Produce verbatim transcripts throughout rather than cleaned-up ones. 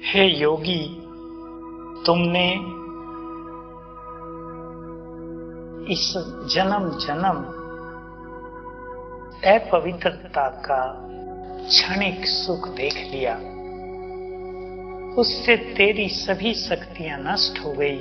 हे योगी, तुमने इस जन्म जन्म अपवित्रता का क्षणिक सुख देख लिया, उससे तेरी सभी शक्तियां नष्ट हो गई,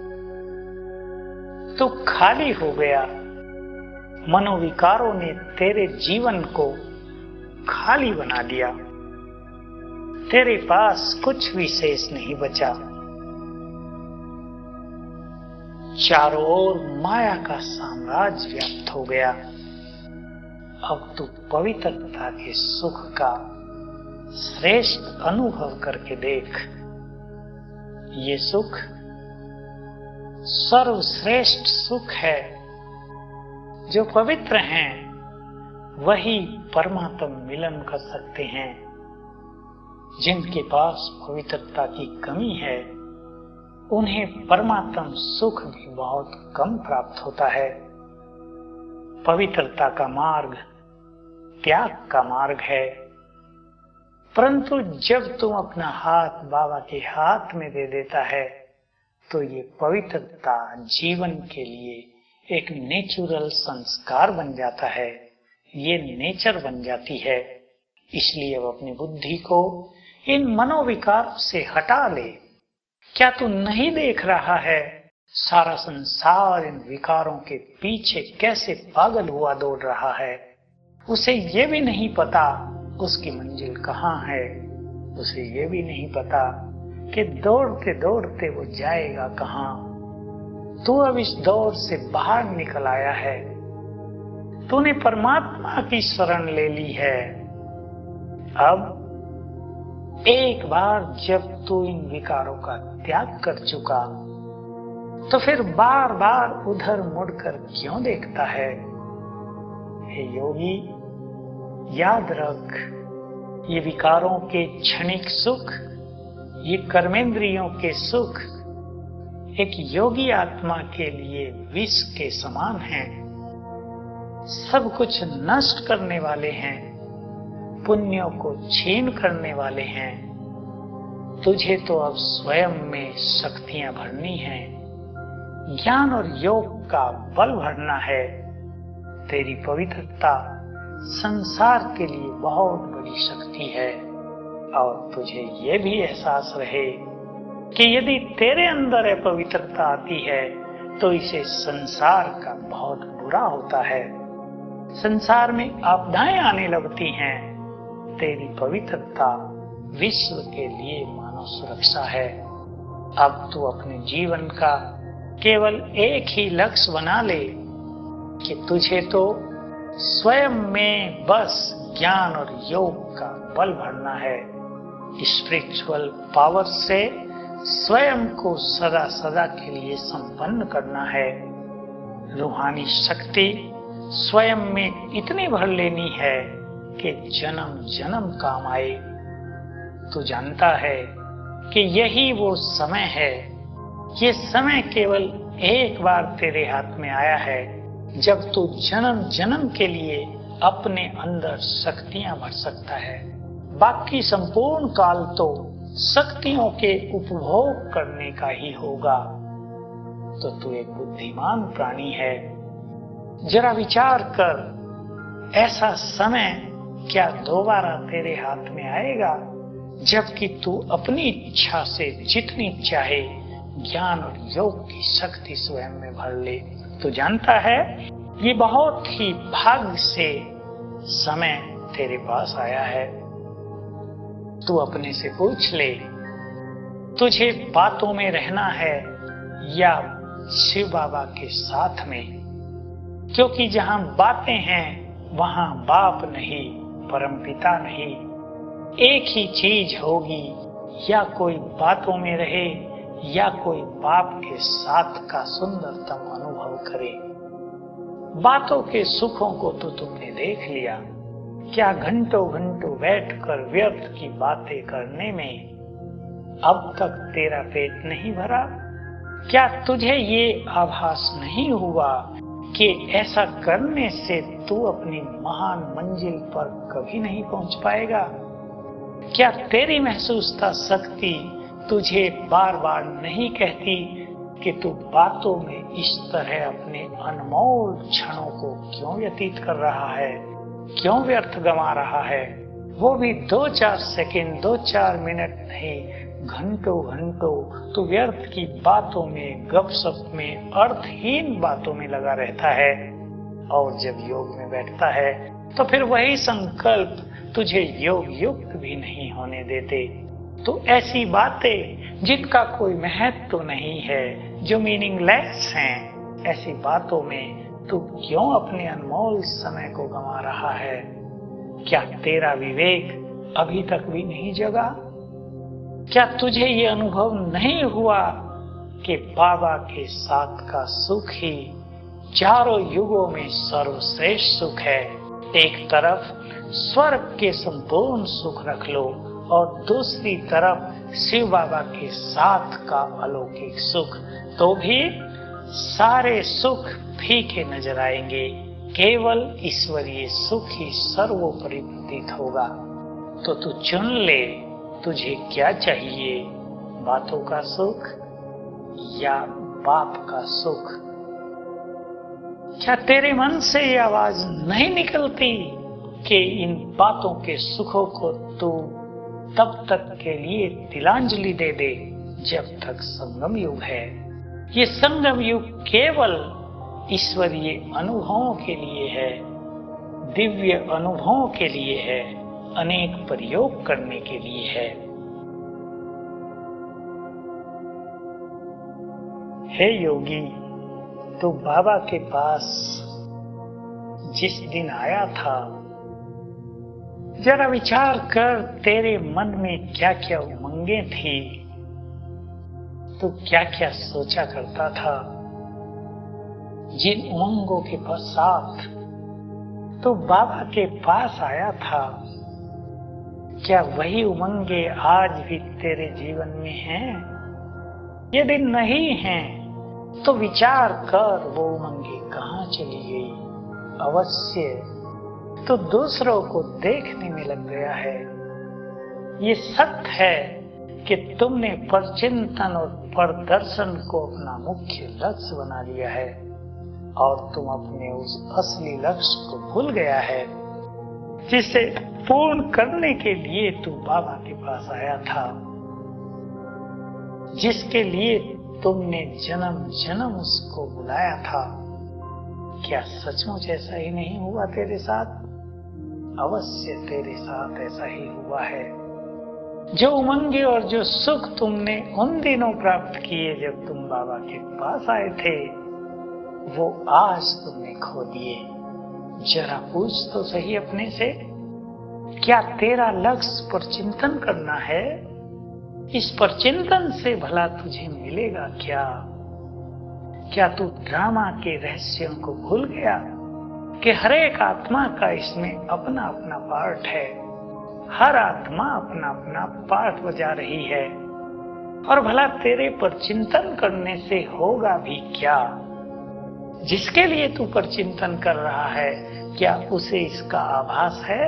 तू खाली हो गया। मनोविकारों ने तेरे जीवन को खाली बना दिया, तेरे पास कुछ भी शेष नहीं बचा। चारों ओर माया का साम्राज्य व्याप्त हो गया। अब तू पवित्रता के सुख का श्रेष्ठ अनुभव करके देख। ये सुख सर्वश्रेष्ठ सुख है। जो पवित्र हैं वही परमात्म मिलन कर सकते हैं। जिनके पास पवित्रता की कमी है उन्हें परमात्म सुख भी बहुत कम प्राप्त होता है। पवित्रता का मार्ग त्याग का मार्ग है, परंतु जब तुम अपना हाथ बाबा के हाथ में दे देता है तो ये पवित्रता जीवन के लिए एक नेचुरल संस्कार बन जाता है, ये नेचर बन जाती है। इसलिए अब अपनी बुद्धि को इन मनोविकार से हटा ले। क्या तू नहीं देख रहा है सारा संसार इन विकारों के पीछे कैसे पागल हुआ दौड़ रहा है? उसे ये भी नहीं पता उसकी मंजिल कहाँ है, उसे ये भी नहीं पता कि दौड़ते दौड़ते वो जाएगा कहाँ। तू अब इस दौड़ से बाहर निकल आया है, तूने परमात्मा की शरण ले ली है। अब एक बार जब तू इन विकारों का त्याग कर चुका तो फिर बार बार उधर मुड़कर क्यों देखता है? हे योगी, याद रख, ये विकारों के क्षणिक सुख, ये कर्मेंद्रियों के सुख एक योगी आत्मा के लिए विष के समान हैं। सब कुछ नष्ट करने वाले हैं, पुण्यों को छीन करने वाले हैं। तुझे तो अब स्वयं में शक्तियां भरनी हैं, ज्ञान और योग का बल भरना है। तेरी पवित्रता संसार के लिए बहुत बड़ी शक्ति है और तुझे ये भी एहसास रहे कि यदि तेरे अंदर अपवित्रता आती है तो इसे संसार का बहुत बुरा होता है। संसार में आपदाएं आने लगती हैं। तेरी पवित्रता विश्व के लिए मानव सुरक्षा है। अब तू अपने जीवन का केवल एक ही लक्ष्य बना ले कि तुझे तो स्वयं में बस ज्ञान और योग का बल भरना है। स्पिरिचुअल पावर से स्वयं को सदा सदा के लिए संपन्न करना है। रूहानी शक्ति स्वयं में इतनी भर लेनी है कि जन्म जन्म काम आए। तू जानता है कि यही वो समय है, ये समय केवल एक बार तेरे हाथ में आया है जब तू जन्म जन्म के लिए अपने अंदर शक्तियां भर सकता है। बाकी संपूर्ण काल तो शक्तियों के उपभोग करने का ही होगा। तो तू एक बुद्धिमान प्राणी है। जरा विचार कर, ऐसा समय क्या दोबारा तेरे हाथ में आएगा जबकि तू अपनी इच्छा से जितनी चाहे ज्ञान और योग की शक्ति स्वयं में भर ले? तो जानता है ये बहुत ही भाग्य से समय तेरे पास आया है। तू अपने से पूछ ले, तुझे बातों में रहना है या शिव बाबा के साथ में? क्योंकि जहां बातें हैं वहां बाप नहीं, परमपिता नहीं। एक ही चीज होगी, या कोई बातों में रहे या कोई बाप के साथ का सुंदरतम अनुभव करे। बातों के सुखों को तो तुमने देख लिया। क्या घंटों घंटों बैठकर व्यर्थ की बातें करने में अब तक तेरा पेट नहीं भरा? क्या तुझे ये आभास नहीं हुआ कि ऐसा करने से तू अपनी महान मंजिल पर कभी नहीं पहुंच पाएगा? क्या तेरी महसूसता शक्ति तुझे बार बार नहीं कहती कि तू बातों में इस तरह अपने अनमोल क्षणों को क्यों व्यतीत कर रहा है, क्यों व्यर्थ गंवा रहा है? वो भी दो चार सेकंड, दो चार मिनट नहीं, घंटों घंटों तू व्यर्थ की बातों में, गपशप में, अर्थहीन बातों में लगा रहता है। और जब योग में बैठता है तो फिर वही संकल्प तुझे योग युक्त भी नहीं होने देते। तो ऐसी बातें जिनका कोई महत्व तो नहीं है, जो मीनिंगलेस हैं, ऐसी बातों में तू क्यों अपने अनमोल समय को गंवा रहा है? क्या तेरा विवेक अभी तक भी नहीं जगा? क्या तुझे ये अनुभव नहीं हुआ कि बाबा के साथ का सुख ही चारों युगों में सर्वश्रेष्ठ सुख है? एक तरफ स्वर्ग के संपूर्ण सुख रख लो और दूसरी तरफ शिव बाबा के साथ का अलौकिक सुख, तो भी सारे सुख फीके नजर आएंगे। केवल ईश्वरीय सुख ही सर्वोपरि प्रतीत होगा। तो तू चुन ले, तुझे क्या चाहिए, बातों का सुख या बाप का सुख? क्या तेरे मन से ये आवाज नहीं निकलती कि इन बातों के सुखों को तू तब तक के लिए तिलांजलि दे दे जब तक संगम युग है? ये संगम युग केवल ईश्वरीय अनुभवों के लिए है, दिव्य अनुभवों के लिए है, अनेक प्रयोग करने के लिए है। हे योगी, तू बाबा के पास जिस दिन आया था, जरा विचार कर तेरे मन में क्या क्या उमंगें थी, तू क्या क्या सोचा करता था। जिन उमंगों के पश्चात तो बाबा के पास आया था, क्या वही उमंगे आज भी तेरे जीवन में हैं? यदि नहीं हैं, तो विचार कर वो उमंगे कहाँ चली गई? अवश्य तो दूसरों को देखने में लग गया है। ये सत्य है कि तुमने परचिंतन और परदर्शन को अपना मुख्य लक्ष्य बना लिया है और तुम अपने उस असली लक्ष्य को भूल गया है जिसे पूर्ण करने के लिए तू बाबा के पास आया था, जिसके लिए तुमने जन्म जन्म उसको बुलाया था। क्या सचमुच ऐसा ही नहीं हुआ तेरे साथ? अवश्य तेरे साथ ऐसा ही हुआ है। जो उमंगे और जो सुख तुमने उन दिनों प्राप्त किए जब तुम बाबा के पास आए थे, वो आज तुमने खो दिए। जरा पूछ तो सही अपने से, क्या तेरा लक्ष्य पर चिंतन करना है? इस पर चिंतन से भला तुझे मिलेगा क्या? क्या तू ड्रामा के रहस्यों को भूल गया कि हर एक आत्मा का इसमें अपना अपना पार्ट है? हर आत्मा अपना अपना पार्ट बजा रही है। और भला तेरे पर चिंतन करने से होगा भी क्या? जिसके लिए तू पर चिंतन कर रहा है, क्या उसे इसका आभास है?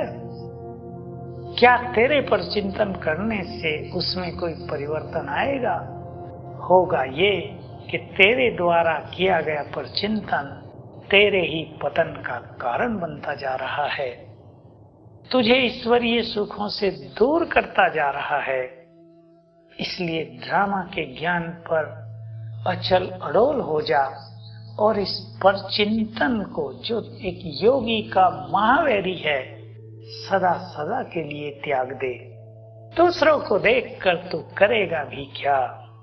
क्या तेरे पर चिंतन करने से उसमें कोई परिवर्तन आएगा? होगा ये कि तेरे द्वारा किया गया पर चिंतन तेरे ही पतन का कारण बनता जा रहा है, तुझे ईश्वरीय सुखों से दूर करता जा रहा है। इसलिए ड्रामा के ज्ञान पर अचल अडोल हो जा और इस पर चिंतन को, जो एक योगी का महावैरी है, सदा सदा के लिए त्याग दे। दूसरों को देखकर तू करेगा भी क्या?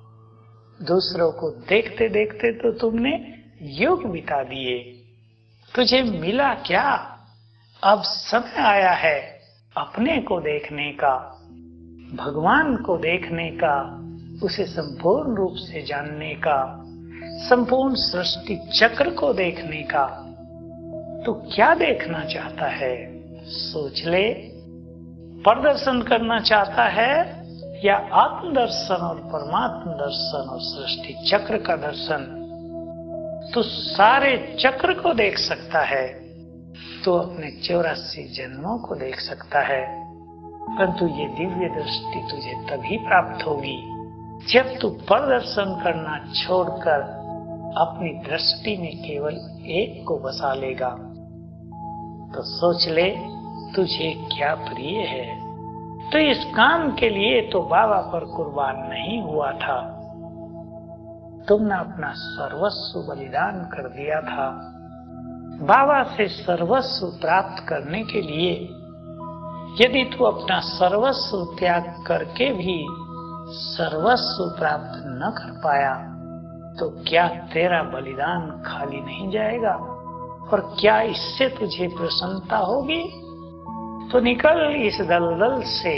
दूसरों को देखते देखते तो तुमने युग बिता दिए। तुझे मिला क्या? अब समय आया है अपने को देखने का, भगवान को देखने का, उसे संपूर्ण रूप से जानने का, संपूर्ण सृष्टि चक्र को देखने का। तू क्या देखना चाहता है? सोच ले। प्रदर्शन करना चाहता है या आत्मदर्शन और परमात्म दर्शन और सृष्टि चक्र का दर्शन? तू सारे चक्र को देख सकता है, तो अपने चौरासी जन्मों को देख सकता है। परंतु ये दिव्य दृष्टि तुझे तभी प्राप्त होगी जब तू प्रदर्शन करना छोड़कर अपनी दृष्टि में केवल एक को बसा लेगा। तो सोच ले तुझे क्या प्रिय है। तो इस काम के लिए तो बाबा पर कुर्बान नहीं हुआ था, तुमने अपना सर्वस्व बलिदान कर दिया था। बाबा से सर्वस्व प्राप्त करने के लिए यदि तू अपना सर्वस्व त्याग करके भी सर्वस्व प्राप्त न कर पाया तो क्या तेरा बलिदान खाली नहीं जाएगा? और क्या इससे तुझे प्रसन्नता होगी? तो निकल इस दलदल से,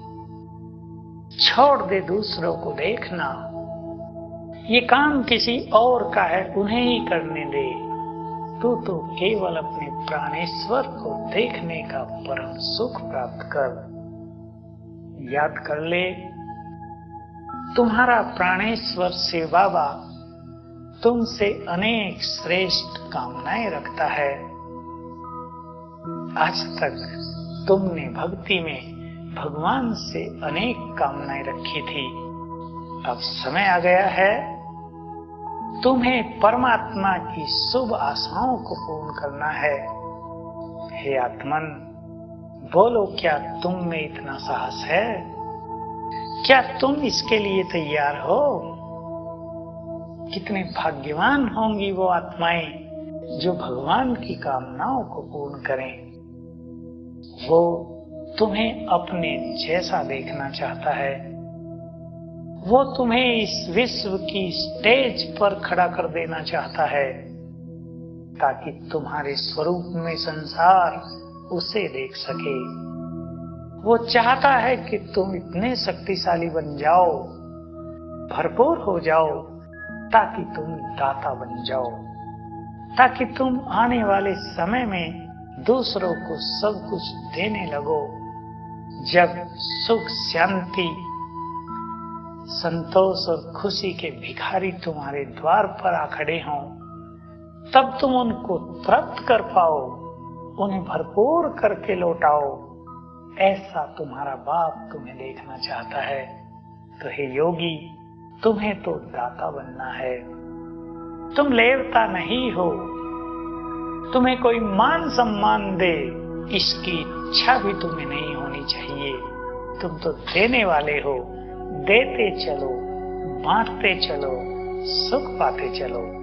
छोड़ दे दूसरों को देखना। ये काम किसी और का है, उन्हें ही करने दे। तू तो केवल अपने प्राणेश्वर को देखने का परम सुख प्राप्त कर। याद कर ले, तुम्हारा प्राणेश्वर शिव बाबा तुमसे अनेक श्रेष्ठ कामनाएं रखता है। आज तक तुमने भक्ति में भगवान से अनेक कामनाएं रखी थी। अब समय आ गया है तुम्हें परमात्मा की शुभ आशाओं को पूर्ण करना है। हे आत्मन, बोलो, क्या तुम में इतना साहस है? क्या तुम इसके लिए तैयार हो? कितने भाग्यवान होंगी वो आत्माएं जो भगवान की कामनाओं को पूर्ण करें। वो तुम्हें अपने जैसा देखना चाहता है। वो तुम्हें इस विश्व की स्टेज पर खड़ा कर देना चाहता है ताकि तुम्हारे स्वरूप में संसार उसे देख सके। वो चाहता है कि तुम इतने शक्तिशाली बन जाओ, भरपूर हो जाओ, ताकि तुम दाता बन जाओ, ताकि तुम आने वाले समय में दूसरों को सब कुछ देने लगो। जब सुख, शांति, संतोष और खुशी के भिखारी तुम्हारे द्वार पर आ खड़े हों, तब तुम उनको प्राप्त कर पाओ, उन्हें भरपूर करके लौटाओ। ऐसा तुम्हारा बाप तुम्हें देखना चाहता है। तो हे योगी, तुम्हें तो दाता बनना है। तुम लेवता नहीं हो, तुम्हें कोई मान सम्मान दे इसकी इच्छा भी तुम्हें नहीं होनी चाहिए। तुम तो देने वाले हो। देते चलो, बांटते चलो, सुख पाते चलो।